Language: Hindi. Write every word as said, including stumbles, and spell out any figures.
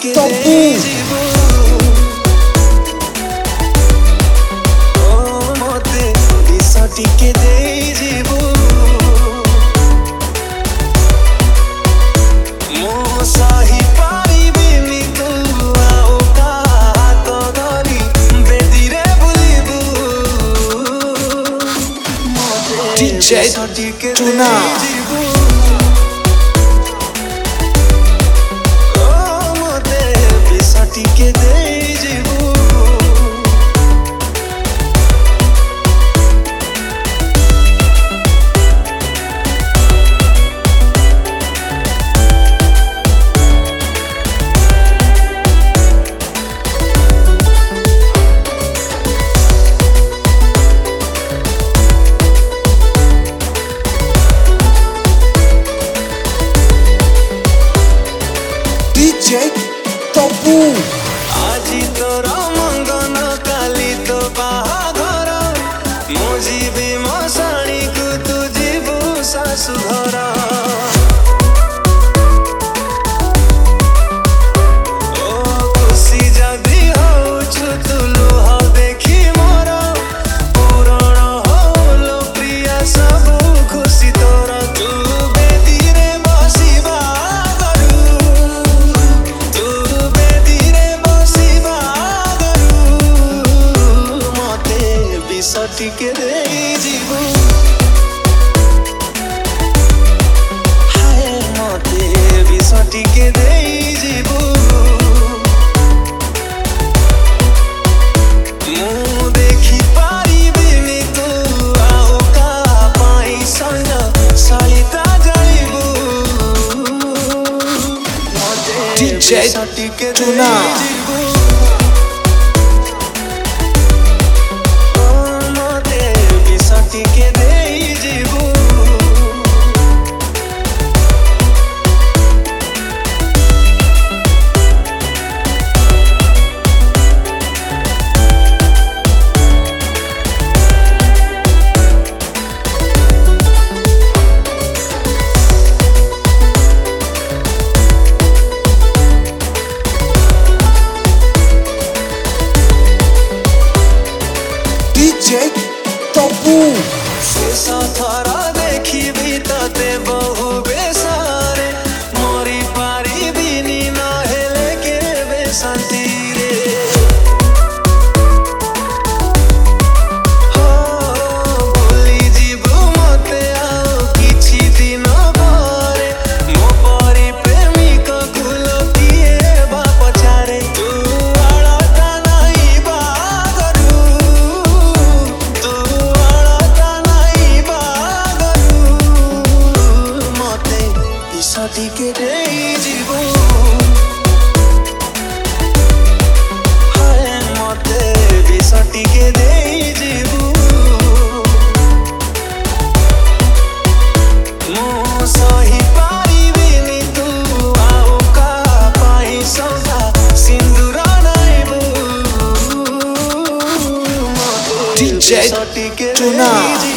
डीजे चुना तबू आजी तोर मंगन काली तो बाहाघर मुझी भी मशाणी को तू जीवु सासु घर ओ खुशी जदी होछु तू लुह देखी मोर पूरण होलो प्रिया सब खुशी तोर तू बेदी रे बसिबा सटिके दे जीवु हाय मते भी सटिके दे जीवु मु देखी पारिबिनी तू आओ का पाई संग सलिता जाइबु मते डीजे सटिके चुना तबू शेषा थरा देखी भी तते बहु बेसारे मोरी पारी बिनी न हेले के बेसंती रे हो बोली जीवु मते आओ किछि दिन बारे मो परी प्रेमिक कुल किए बा पछारे तू आड़ता नहीं बागरू तू सटिके दे जीवु हाय मते भी सटिके दे जीवु मु सही पारिबिनी तू आओ का पाई सौदा सिंदूर नाइबु डीजे चुना।